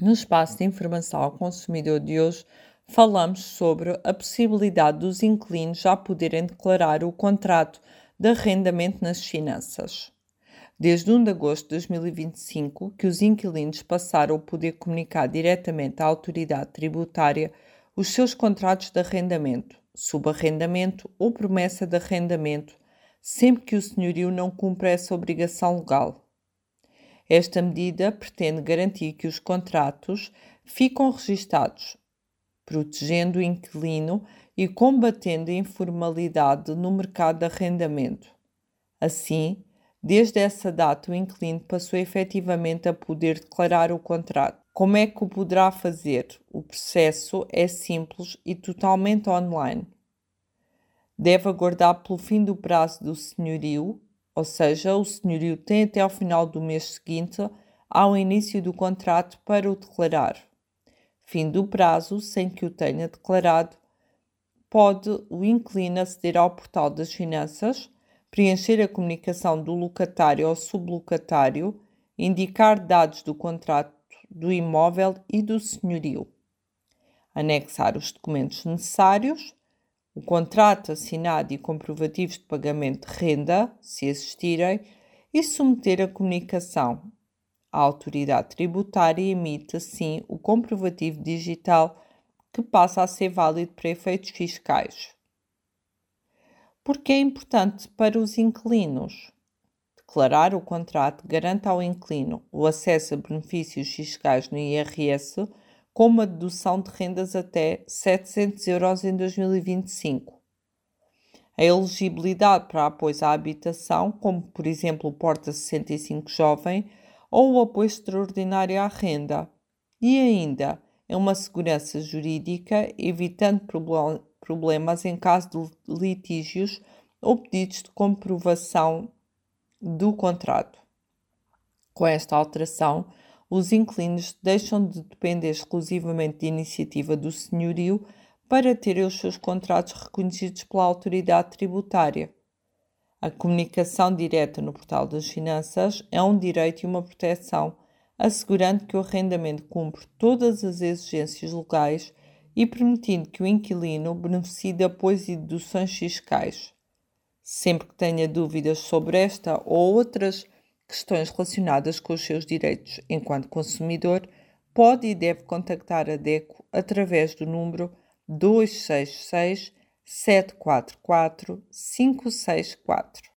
No espaço de informação ao consumidor de hoje, falamos sobre a possibilidade dos inquilinos já poderem declarar o contrato de arrendamento nas finanças. Desde 1 de agosto de 2025, que os inquilinos passaram a poder comunicar diretamente à autoridade tributária os seus contratos de arrendamento, subarrendamento ou promessa de arrendamento, sempre que o senhorio não cumpra essa obrigação legal. Esta medida pretende garantir que os contratos ficam registados, protegendo o inquilino e combatendo a informalidade no mercado de arrendamento. Assim, desde essa data, o inquilino passou efetivamente a poder declarar o contrato. Como é que o poderá fazer? O processo é simples e totalmente online. Deve aguardar pelo fim do prazo do senhorio, ou seja, o senhorio tem até ao final do mês seguinte ao início do contrato para o declarar. Fim do prazo, sem que o tenha declarado, pode o inquilino aceder ao portal das finanças, preencher a comunicação do locatário ou sublocatário, indicar dados do contrato do imóvel e do senhorio, anexar os documentos necessários, o contrato assinado e comprovativos de pagamento de renda, se existirem, e submeter a comunicação. A autoridade tributária emite, assim, o comprovativo digital que passa a ser válido para efeitos fiscais. Porque é importante para os inquilinos? Declarar o contrato garante ao inquilino o acesso a benefícios fiscais no IRS, com uma dedução de rendas até 700 euros em 2025. A elegibilidade para apoios à habitação, como por exemplo o Porta 65 Jovem ou o apoio extraordinário à renda. E ainda é uma segurança jurídica, evitando problemas em caso de litígios ou pedidos de comprovação do contrato. Com esta alteração, os inquilinos deixam de depender exclusivamente de iniciativa do senhorio para terem os seus contratos reconhecidos pela autoridade tributária. A comunicação direta no portal das finanças é um direito e uma proteção, assegurando que o arrendamento cumpre todas as exigências legais e permitindo que o inquilino beneficie de apoios e deduções fiscais. Sempre que tenha dúvidas sobre esta ou outras questões relacionadas com os seus direitos enquanto consumidor, pode e deve contactar a DECO através do número 266 744 564.